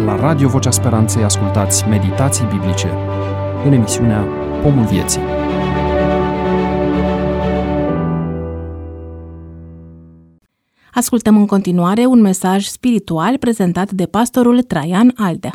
La Radio Vocea Speranței ascultați meditații biblice în emisiunea Pomul Vieții. Ascultăm în continuare un mesaj spiritual prezentat de pastorul Traian Aldea.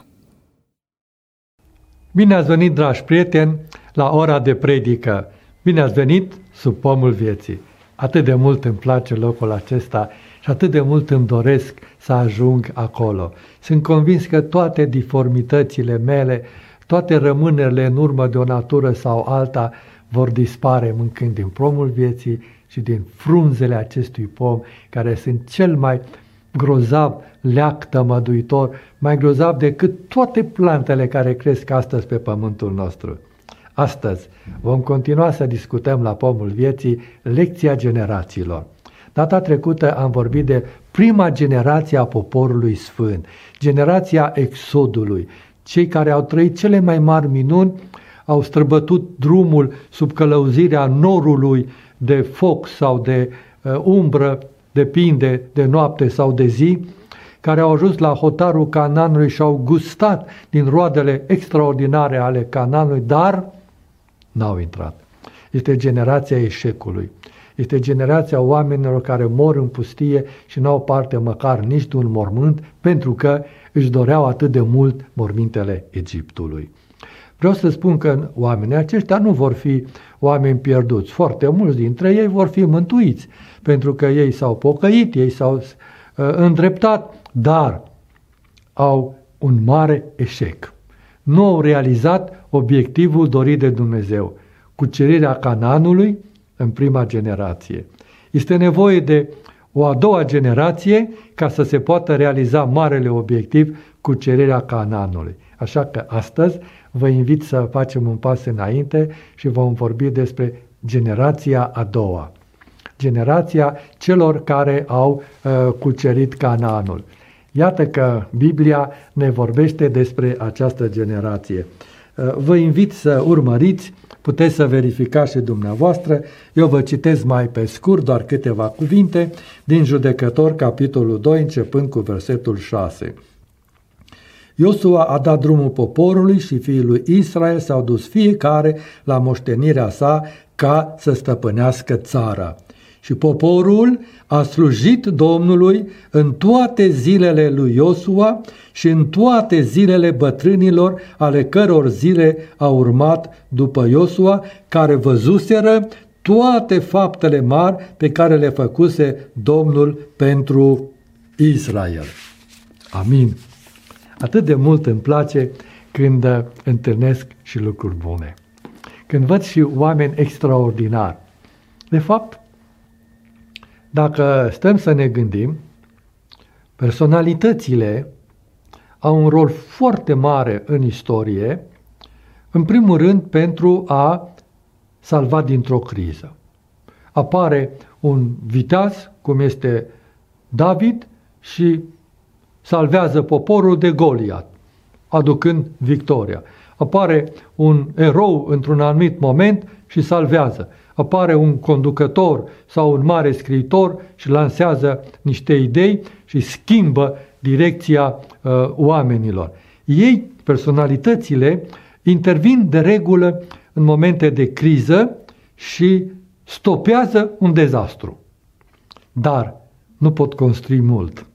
Bine ați venit, dragi prieteni, la ora de predică. Bine ați venit sub Pomul Vieții. Atât de mult îmi place locul acesta și atât de mult îmi doresc să ajung acolo. Sunt convins că toate diformitățile mele, toate rămânerile în urmă de o natură sau alta vor dispare mâncând din pomul vieții și din frunzele acestui pom, care sunt cel mai grozav leac tămăduitor, mai grozav decât toate plantele care cresc astăzi pe pământul nostru. Astăzi vom continua să discutăm la Pomul Vieții lecția generațiilor. Data trecută am vorbit de prima generație a poporului sfânt, generația Exodului. Cei care au trăit cele mai mari minuni, au străbătut drumul sub călăuzirea norului de foc sau de umbră, depinde de noapte sau de zi, care au ajuns la hotarul Canaanului și au gustat din roadele extraordinare ale Canaanului, dar n-au intrat. Este generația eșecului. Este generația oamenilor care mor în pustie și n-au parte măcar nici de un mormânt, pentru că își doreau atât de mult mormintele Egiptului. Vreau să spun că oamenii aceștia nu vor fi oameni pierduți. Foarte mulți dintre ei vor fi mântuiți, pentru că ei s-au pocăit, ei s-au îndreptat, dar au un mare eșec. Nu au realizat obiectivul dorit de Dumnezeu, cucerirea Canaanului în prima generație. Este nevoie de o a doua generație ca să se poată realiza marele obiectiv, cucerirea Canaanului. Așa că astăzi vă invit să facem un pas înainte și vom vorbi despre generația a doua. Generația celor care au cucerit Canaanul. Iată că Biblia ne vorbește despre această generație. Vă invit să urmăriți, puteți să verificați și dumneavoastră. Eu vă citesc mai pe scurt doar câteva cuvinte din Judecători, capitolul 2, începând cu versetul 6. Iosua a dat drumul poporului și fiii lui Israel s-au dus fiecare la moștenirea sa ca să stăpânească țara. Și poporul a slujit Domnului în toate zilele lui Iosua și în toate zilele bătrânilor, ale căror zile au urmat după Iosua, care văzuseră toate faptele mari pe care le făcuse Domnul pentru Israel. Amin. Atât de mult îmi place când întâlnesc și lucruri bune. Când văd și oameni extraordinari. De fapt, dacă stăm să ne gândim, personalitățile au un rol foarte mare în istorie, în primul rând pentru a salva dintr-o criză. Apare un viteaz, cum este David, și salvează poporul de Goliat, aducând victoria. Apare un erou într-un anumit moment și salvează. Apare un conducător sau un mare scriitor și lansează niște idei și schimbă direcția oamenilor. Ei, personalitățile, intervin de regulă în momente de criză și stopează un dezastru. Dar nu pot construi mult.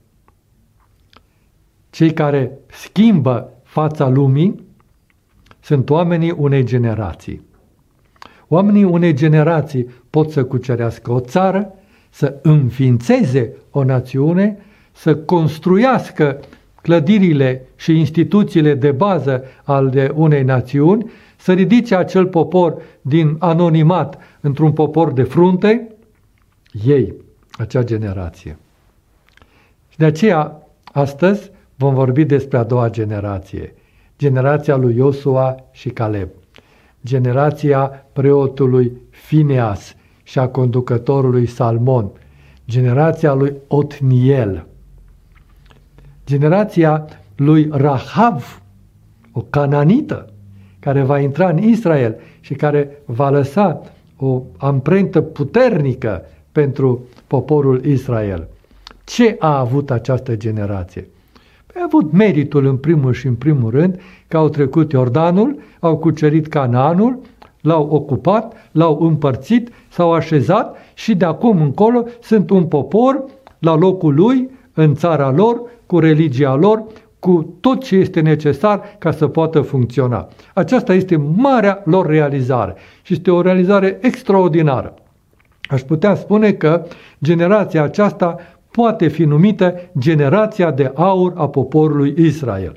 Cei care schimbă fața lumii sunt oamenii unei generații. Oamenii unei generații pot să cucerească o țară, să înființeze o națiune, să construiască clădirile și instituțiile de bază ale unei națiuni, să ridice acel popor din anonimat într-un popor de frunte, ei, acea generație. Și de aceea, astăzi, vom vorbi despre a doua generație, generația lui Iosua și Caleb, generația preotului Fineas și a conducătorului Salmon, generația lui Otniel, generația lui Rahav, o cananită, care va intra în Israel și care va lăsa o amprentă puternică pentru poporul Israel. Ce a avut această generație? Au avut meritul în primul și în primul rând că au trecut Iordanul, au cucerit Canaanul, l-au ocupat, l-au împărțit, s-au așezat și de acum încolo sunt un popor la locul lui, în țara lor, cu religia lor, cu tot ce este necesar ca să poată funcționa. Aceasta este marea lor realizare și este o realizare extraordinară. Aș putea spune că generația aceasta poate fi numită generația de aur a poporului Israel.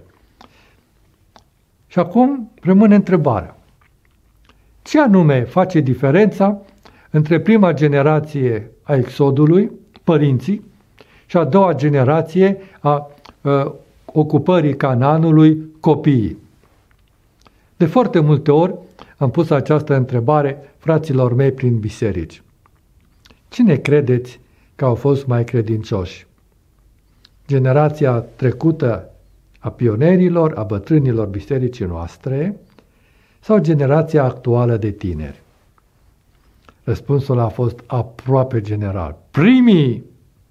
Și acum rămâne întrebarea. Ce anume face diferența între prima generație a Exodului, părinții, și a doua generație a ocupării Canaanului, copiii? De foarte multe ori am pus această întrebare fraților mei prin biserici. Cine credeți că au fost mai credincioși? Generația trecută a pionerilor, a bătrânilor bisericii noastre sau generația actuală de tineri? Răspunsul a fost aproape general. Primii!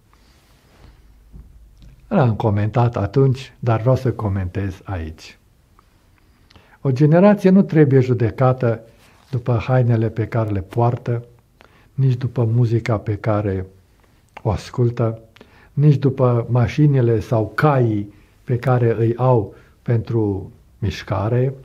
L-am comentat atunci, dar vreau să comentez aici. O generație nu trebuie judecată după hainele pe care le poartă, nici după muzica pe care o ascultă, nici după mașinile sau caii pe care îi au pentru mișcare.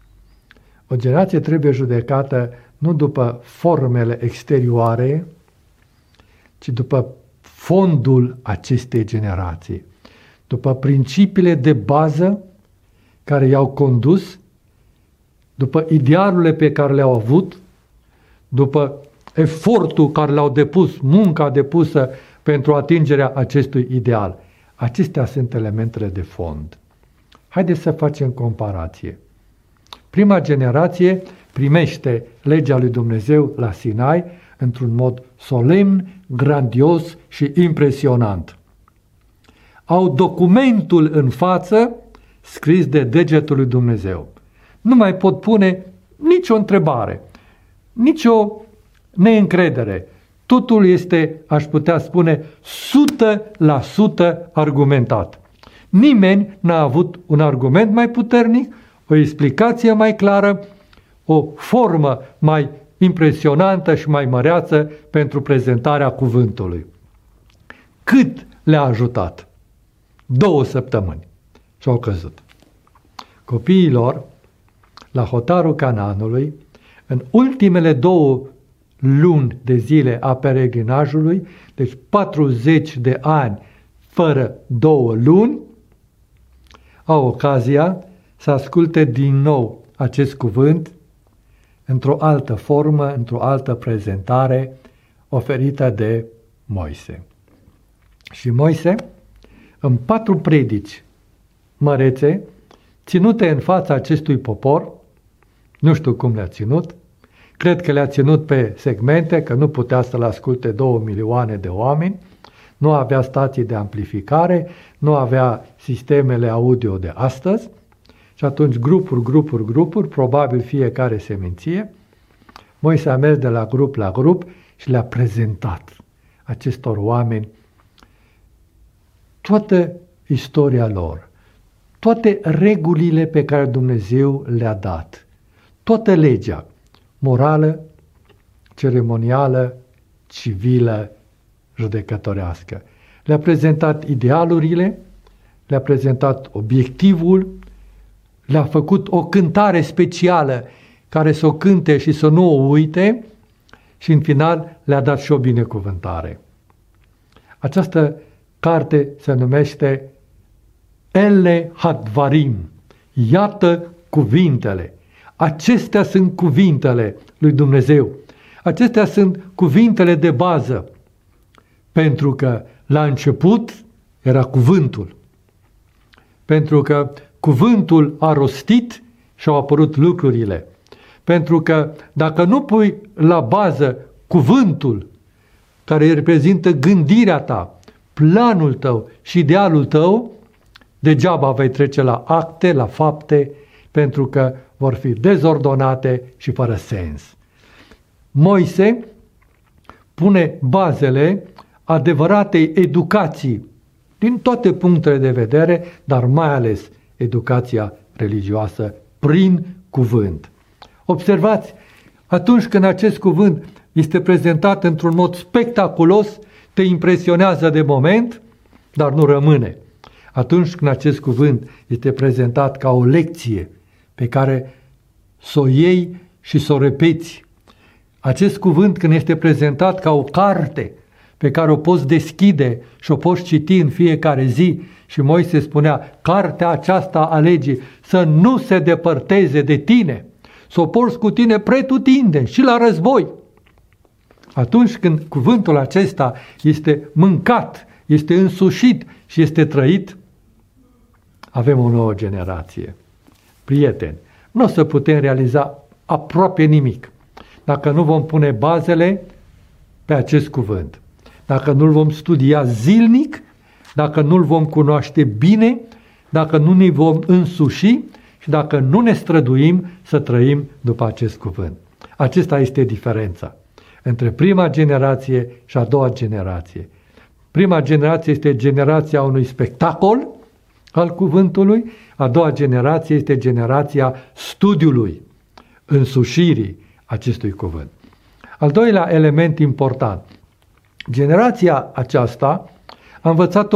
O generație trebuie judecată nu după formele exterioare, ci după fondul acestei generații, după principiile de bază care i-au condus, după idealurile pe care le-au avut, după efortul care l-au depus, munca depusă pentru atingerea acestui ideal. Acestea sunt elementele de fond. Haideți să facem comparație. Prima generație primește legea lui Dumnezeu la Sinai într-un mod solemn, grandios și impresionant. Au documentul în față scris de degetul lui Dumnezeu. Nu mai pot pune nicio întrebare, nicio neîncredere. Totul este, aș putea spune, 100% argumentat. Nimeni n-a avut un argument mai puternic, o explicație mai clară, o formă mai impresionantă și mai măreață pentru prezentarea cuvântului. Cât le-a ajutat? 2 săptămâni și au căzut. Copiilor, la hotarul Canaanului, în ultimele 2 luni de zile a peregrinajului, deci 40 de ani fără 2 luni, au ocazia să asculte din nou acest cuvânt într-o altă formă, într-o altă prezentare oferită de Moise. Și Moise, în 4 predici mărețe, ținute în fața acestui popor, nu știu cum le-a ținut, cred că le-a ținut pe segmente, că nu putea să-l asculte 2 milioane de oameni, nu avea stații de amplificare, nu avea sistemele audio de astăzi, și atunci grupuri, probabil fiecare seminție, Moise a mers de la grup la grup și le-a prezentat acestor oameni toată istoria lor, toate regulile pe care Dumnezeu le-a dat, toată legea morală, ceremonială, civilă, judecătorească. Le-a prezentat idealurile, le-a prezentat obiectivul, le-a făcut o cântare specială care să o cânte și să nu o uite și în final le-a dat și o binecuvântare. Această carte se numește Ele Hadvarim. Iată cuvintele. Acestea sunt cuvintele lui Dumnezeu. Acestea sunt cuvintele de bază. Pentru că la început era cuvântul. Pentru că cuvântul a rostit și au apărut lucrurile. Pentru că dacă nu pui la bază cuvântul care reprezintă gândirea ta, planul tău și idealul tău, degeaba vei trece la acte, la fapte, pentru că vor fi dezordonate și fără sens. Moise pune bazele adevăratei educații din toate punctele de vedere, dar mai ales educația religioasă prin cuvânt. Observați, atunci când acest cuvânt este prezentat într-un mod spectaculos, te impresionează de moment, dar nu rămâne. Atunci când acest cuvânt este prezentat ca o lecție pe care să o iei și să o repeți, acest cuvânt când este prezentat ca o carte pe care o poți deschide și o poți citi în fiecare zi, și Moise spunea, cartea aceasta a legii să nu se depărteze de tine, să o porți cu tine pretutindeni și la război. Atunci când cuvântul acesta este mâncat, este însușit și este trăit, avem o nouă generație. Prieteni, nu o să putem realiza aproape nimic dacă nu vom pune bazele pe acest cuvânt, dacă nu-l vom studia zilnic, dacă nu-l vom cunoaște bine, dacă nu ne vom însuși și dacă nu ne străduim să trăim după acest cuvânt. Acesta este diferența între prima generație și a doua generație. Prima generație este generația unui spectacol al cuvântului, a doua generație este generația studiului, însușirii acestui cuvânt. Al doilea element important, generația aceasta a învățat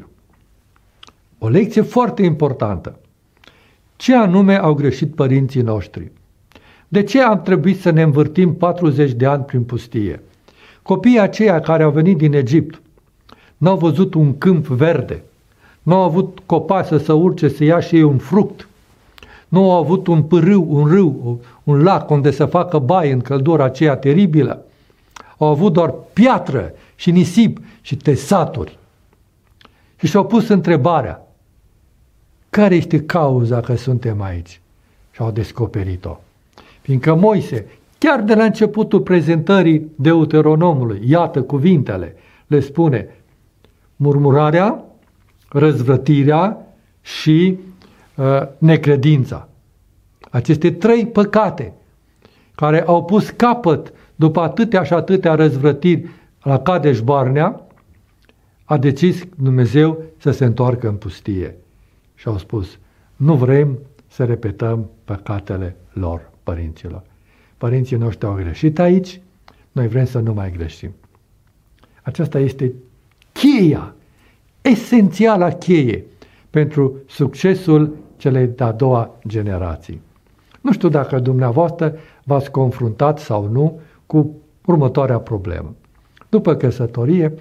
o lecție foarte importantă. Ce anume au greșit părinții noștri? De ce am trebuit să ne învârtim 40 de ani prin pustie? Copiii aceia care au venit din Egipt n-au văzut un câmp verde, n-au avut copaci să se urce să ia și ei un fruct, nu au avut un pârâu, un râu, un lac unde să facă baie în căldura aceea teribilă. Au avut doar piatră și nisip și tesaturi. Și și-au pus întrebarea, care este cauza că suntem aici? Și au descoperit-o. Fiindcă Moise, chiar de la începutul prezentării Deuteronomului, iată cuvintele, le spune murmurarea, răzvrătirea și necredința. Aceste trei păcate care au pus capăt după atâtea și atâtea răzvrătiri la Kadesh Barnea, a decis Dumnezeu să se întoarcă în pustie. Și au spus, nu vrem să repetăm păcatele lor, părinților. Părinții noștri au greșit aici, noi vrem să nu mai greșim. Aceasta este cheia, esențiala cheie pentru succesul celei de-a doua generații. Nu știu dacă dumneavoastră v-ați confruntat sau nu cu următoarea problemă. După căsătorie,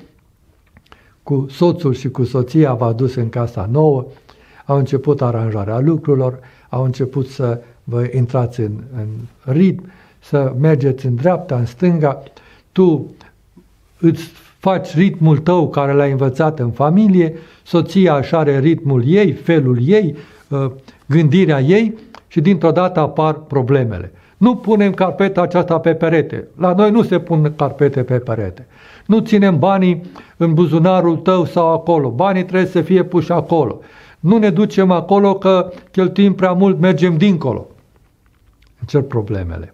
cu soțul și cu soția v-a dus în casa nouă, au început aranjarea lucrurilor, au început să vă intrați în ritm, să mergeți în dreapta, în stânga, tu îți faci ritmul tău care l-ai învățat în familie, soția își are ritmul ei, felul ei, gândirea ei și dintr-o dată apar problemele. Nu punem carpeta aceasta pe perete. La noi nu se pun carpete pe perete. Nu ținem banii în buzunarul tău sau acolo. Banii trebuie să fie puși acolo. Nu ne ducem acolo că cheltuim prea mult, mergem dincolo. Încep problemele.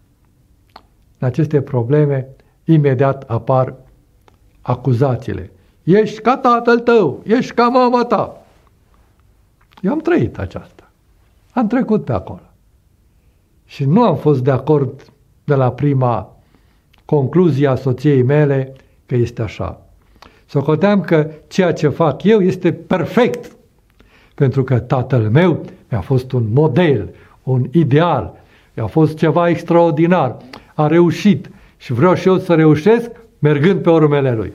În aceste probleme, imediat apar acuzațiile. Ești ca tatăl tău, ești ca mama ta. Eu am trăit aceasta. Am trecut pe acolo. Și nu am fost de acord de la prima concluzie a soției mele că este așa. Socoteam că ceea ce fac eu este perfect, pentru că tatăl meu mi-a fost un model, un ideal, mi-a fost ceva extraordinar, a reușit și vreau și eu să reușesc mergând pe urmele lui.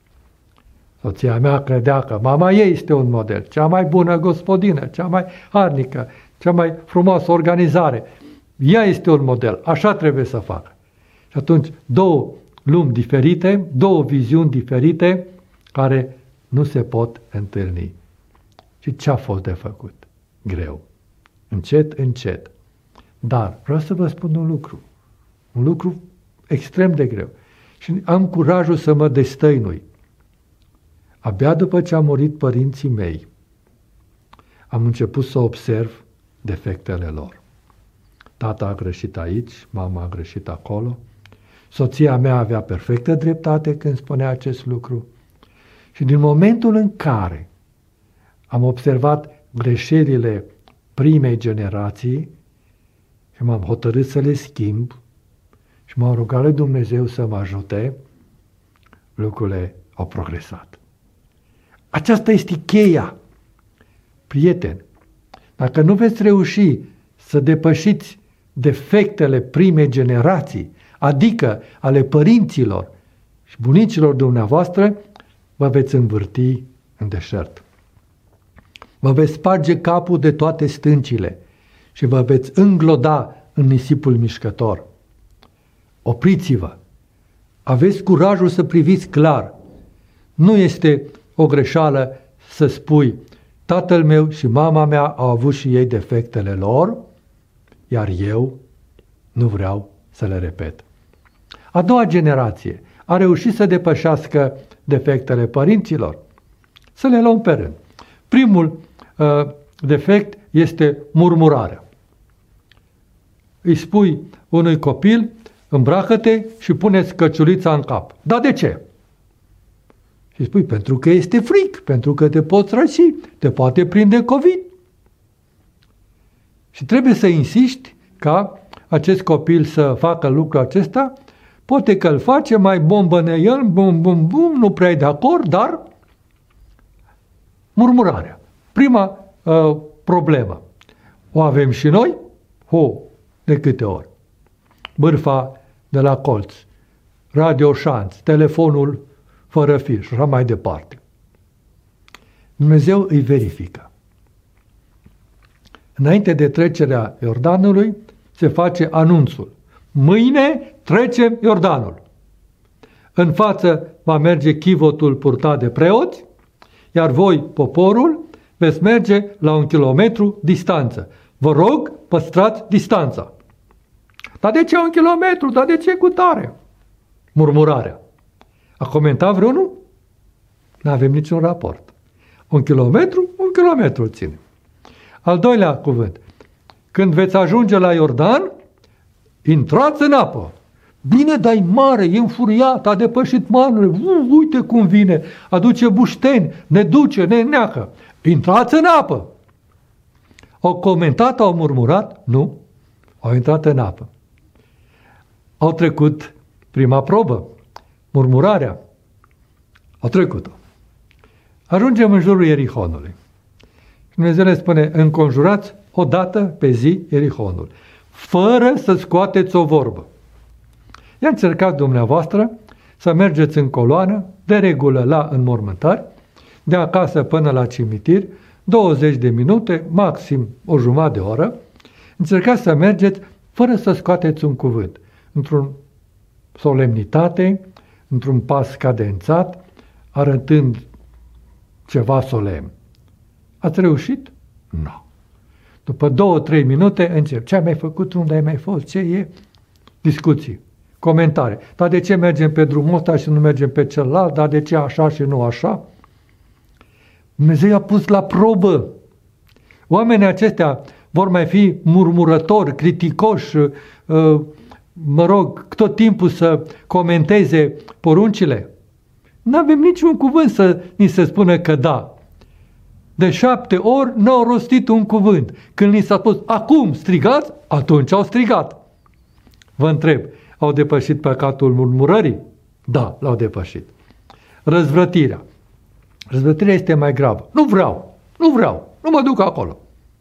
Soția mea credea că mama ei este un model, cea mai bună gospodină, cea mai harnică, cea mai frumoasă organizare. Ea este un model, așa trebuie să facă. Și atunci două lumi diferite, două viziuni diferite care nu se pot întâlni. Și ce a fost de făcut? Greu. Încet, încet. Dar vreau să vă spun un lucru extrem de greu. Și am curajul să mă destăinui. Abia după ce au murit părinții mei, am început să observ defectele lor. Tata a greșit aici, mama a greșit acolo, soția mea avea perfectă dreptate când spunea acest lucru Și din momentul în care am observat greșelile primei generații și m-am hotărât să le schimb și m-am rugat lui Dumnezeu să mă ajute, lucrurile au progresat. Aceasta este cheia. Prieteni, dacă nu veți reuși să depășiți defectele primei generații, adică ale părinților și bunicilor dumneavoastră, vă veți învârti în deșert. Vă veți sparge capul de toate stâncile și vă veți îngloda în nisipul mișcător. Opriți-vă! Aveți curajul să priviți clar. Nu este o greșeală să spui: tatăl meu și mama mea au avut și ei defectele lor, iar eu nu vreau să le repet. A doua generație a reușit să depășească defectele părinților. Să le luăm pe rând. Primul defect este murmurarea. Îi spui unui copil: îmbracă-te și pune-ți căciulița în cap. Dar de ce? Și spui: pentru că este fric, pentru că te poți răci, te poate prinde COVID. Și trebuie să insiști ca acest copil să facă lucrul acesta. Poate că îl face, mai bombăne el, bum, bum, bum, nu prea e de acord, dar murmurarea. Prima problemă. O avem și noi? De câte ori? Bârfa de la colț, radioșanț, telefonul fără fir și așa mai departe. Dumnezeu îi verifică. Înainte de trecerea Iordanului se face anunțul: mâine trecem Iordanul. În față va merge chivotul purtat de preoți, iar voi, poporul, veți merge la 1 kilometru distanță. Vă rog, păstrați distanța. Dar de ce 1 kilometru? Dar de ce cu tare? Murmurarea. A comentat vreunul? Nu avem niciun raport. 1 kilometru, 1 kilometru ține. Al doilea cuvânt. Când veți ajunge la Iordan, intrați în apă. Bine, dar e mare, e înfuriat, a depășit manurile, uite cum vine, aduce bușteni, ne duce, ne neacă. Intrați în apă. Au comentat, au murmurat? Nu. Au intrat în apă. Au trecut prima probă, murmurarea. Au trecut-o. Ajungem în jurul Ierihonului. Dumnezeu le spune: înconjurați o dată pe zi Ierihonul, fără să scoateți o vorbă. I-a încercat dumneavoastră să mergeți în coloană, de regulă la înmormântări, de acasă până la cimitir, 20 de minute, maxim o jumătate de oră. Încercați să mergeți fără să scoateți un cuvânt, într-o solemnitate, într-un pas cadențat, arătând ceva solemn. Ați reușit? Nu. După 2-3 minute încep. Ce ai mai făcut? Unde ai mai fost? Ce e? Discuții, comentare. Dar de ce mergem pe drumul ăsta și nu mergem pe celălalt? Dar de ce așa și nu așa? Dumnezeu i-a pus la probă. Oamenii aceștia vor mai fi murmurători, criticoși, tot timpul să comenteze poruncile? Nu avem niciun cuvânt să ni se spună că da. De 7 ori n-au rostit un cuvânt. Când li s-a spus: acum strigați, atunci au strigat. Vă întreb, au depășit păcatul murmurării? Da, l-au depășit. Răzvrătirea. Răzvrătirea este mai gravă. Nu vreau, nu mă duc acolo.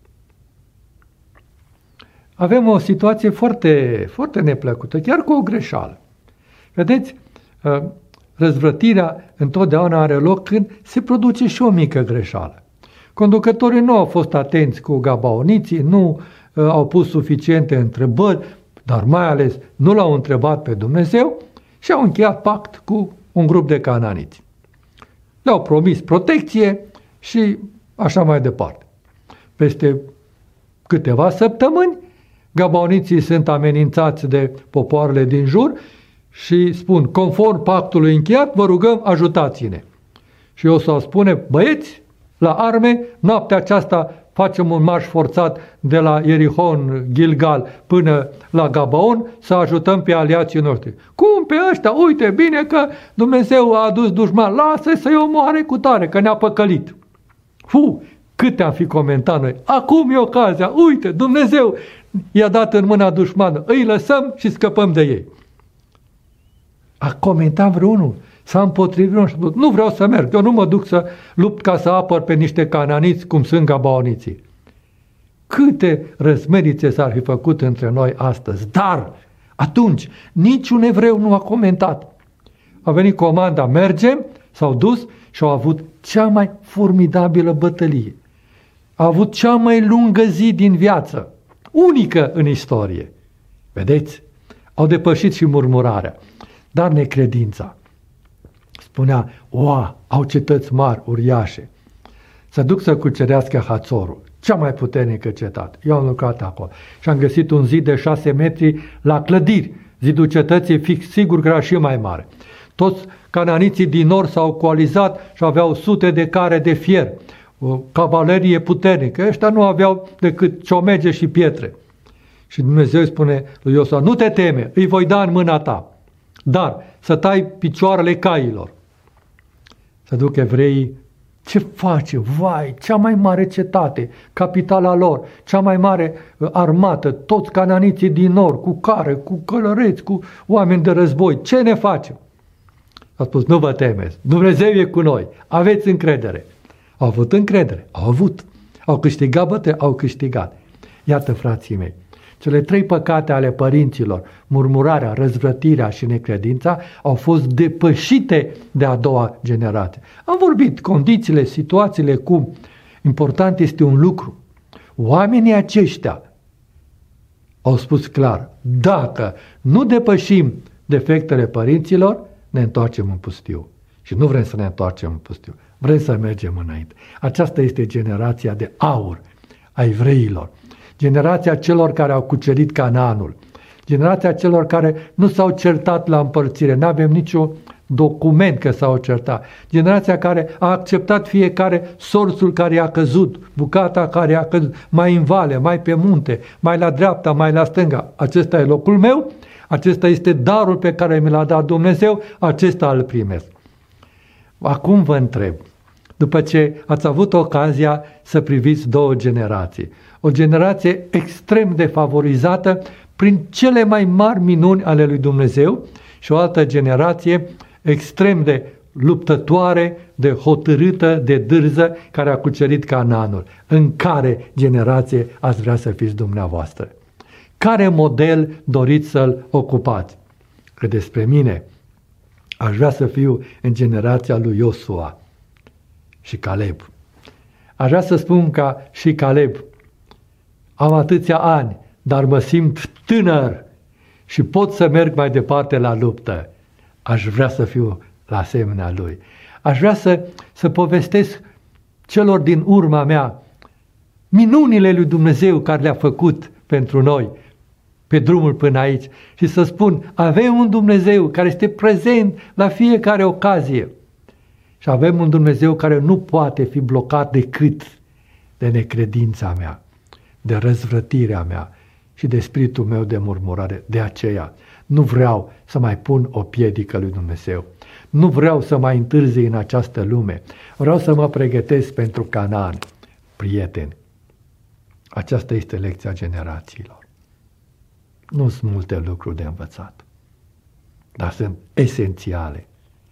Avem o situație foarte, foarte neplăcută, chiar cu o greșeală. Vedeți, răzvrătirea întotdeauna are loc când se produce și o mică greșeală. Conducătorii nu au fost atenți cu gabaoniții, nu au pus suficiente întrebări, dar mai ales nu l-au întrebat pe Dumnezeu și au încheiat pact cu un grup de cananiți. Le-au promis protecție și așa mai departe. Peste câteva săptămâni, gabaoniții sunt amenințați de popoarele din jur și spun: conform pactului încheiat, vă rugăm, ajutați-ne. Și o să spune: băieți, la arme, noaptea aceasta facem un marș forțat de la Ierihon, Gilgal, până la Gabaon, să ajutăm pe aliații noștri. Cum spun pe ăștia, uite, bine că Dumnezeu a adus dușman, lasă să-i omoare cu tare, că ne-a păcălit. Câte am fi comentat noi, acum e ocazia, uite, Dumnezeu i-a dat în mâna dușmană, îi lăsăm și scăpăm de ei. A comentat vreunul, s-a împotrivit vreunul și a spus, nu vreau să merg, eu nu mă duc să lupt ca să apăr pe niște cananiți cum sunt gabaoniții. Câte răzmerițe s-ar fi făcut între noi astăzi, dar atunci niciun evreu nu a comentat. A venit comanda, mergem, s-au dus și au avut cea mai formidabilă bătălie. A avut cea mai lungă zi din viață, unică în istorie. Vedeți? Au depășit și murmurarea, dar necredința. Spunea, au cetăți mari, uriașe. Să duc să cucerească Hațorul, cea mai puternică cetate. Eu am lucrat acolo și am găsit un zid de 6 metri la clădiri. Zidul cetății fix sigur că era și mai mare. Toți cananiții din nord s-au coalizat și aveau sute de care de fier, o cavalerie puternică. Ăștia nu aveau decât ciomege și pietre. Și Dumnezeu îi spune lui Iosua, nu te teme, îi voi da în mâna ta, dar să tai picioarele cailor. Să duc evreii, ce face? Vai, cea mai mare cetate, capitala lor, cea mai mare armată, toți cananiții din nord, cu care, cu călăreți, cu oameni de război, ce ne facem? A spus, nu vă temeți, Dumnezeu e cu noi, aveți încredere. Au avut încredere, au câștigat au câștigat. Iată, frații mei, cele 3 păcate ale părinților, murmurarea, răzvrătirea și necredința, au fost depășite de a doua generație. Am vorbit condițiile, situațiile, cum. Important este un lucru. Oamenii aceștia au spus clar, dacă nu depășim defectele părinților, ne întoarcem în pustiu. Și nu vrem să ne întoarcem în pustiu, vrem să mergem înainte. Aceasta este generația de aur a evreilor. Generația celor care au cucerit Canaanul, generația celor care nu s-au certat la împărțire, nu avem niciun document că s-au certat, generația care a acceptat fiecare sorțul care i-a căzut, bucata care i-a căzut, mai în vale, mai pe munte, mai la dreapta, mai la stânga. Acesta e locul meu, acesta este darul pe care mi l-a dat Dumnezeu, acesta îl primesc. Acum vă întreb, după ce ați avut ocazia să priviți 2 generații, o generație extrem de favorizată prin cele mai mari minuni ale lui Dumnezeu și o altă generație extrem de luptătoare, de hotărâtă, de dârză, care a cucerit Canaanul. În care generație ați vrea să fiți dumneavoastră? Care model doriți să-l ocupați? Că despre mine aș vrea să fiu în generația lui Iosua și Caleb. Aș vrea să spun ca și Caleb, am atâția ani, dar mă simt tânăr și pot să merg mai departe la luptă. Aș vrea să fiu la asemenea lui. Aș vrea să povestesc celor din urma mea minunile lui Dumnezeu care le-a făcut pentru noi pe drumul până aici și să spun, avem un Dumnezeu care este prezent la fiecare ocazie și avem un Dumnezeu care nu poate fi blocat decât de necredința mea, de răzvrătirea mea și de spiritul meu de murmurare. De aceea nu vreau să mai pun o piedică lui Dumnezeu. Nu vreau să mai întârzi în această lume. Vreau să mă pregătesc pentru Canaan. Prieteni, aceasta este lecția generațiilor. Nu sunt multe lucruri de învățat, dar sunt esențiale.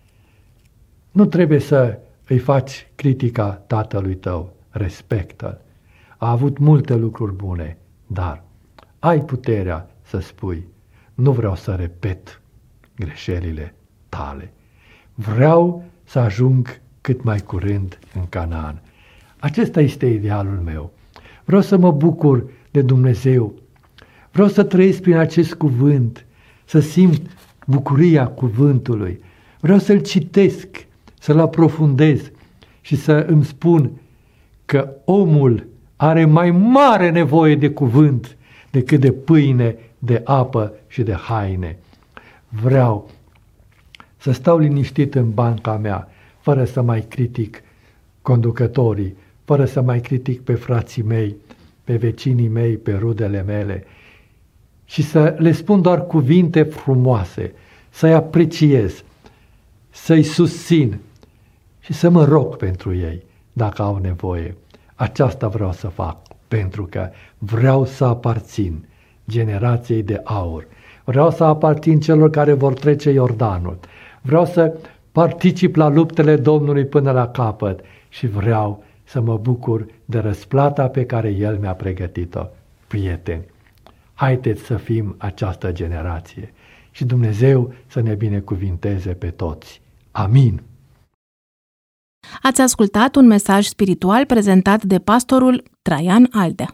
Nu trebuie să îi faci critica tatălui tău, respectă-l. A avut multe lucruri bune, dar ai puterea să spui, nu vreau să repet greșelile tale. Vreau să ajung cât mai curând în Canaan. Acesta este idealul meu. Vreau să mă bucur de Dumnezeu. Vreau să trăiesc prin acest cuvânt, să simt bucuria cuvântului. Vreau să-l citesc, să-l aprofundez și să îmi spun că omul are mai mare nevoie de cuvânt decât de pâine, de apă și de haine. Vreau să stau liniștit în banca mea, fără să mai critic conducătorii, fără să mai critic pe frații mei, pe vecinii mei, pe rudele mele, și să le spun doar cuvinte frumoase, să-i apreciez, să-i susțin și să mă rog pentru ei dacă au nevoie. Aceasta vreau să fac, pentru că vreau să aparțin generației de aur. Vreau să aparțin celor care vor trece Iordanul. Vreau să particip la luptele Domnului până la capăt și vreau să mă bucur de răsplata pe care El mi-a pregătit-o. Prieteni, haideți să fim această generație și Dumnezeu să ne binecuvinteze pe toți. Amin. Ați ascultat un mesaj spiritual prezentat de pastorul Traian Aldea.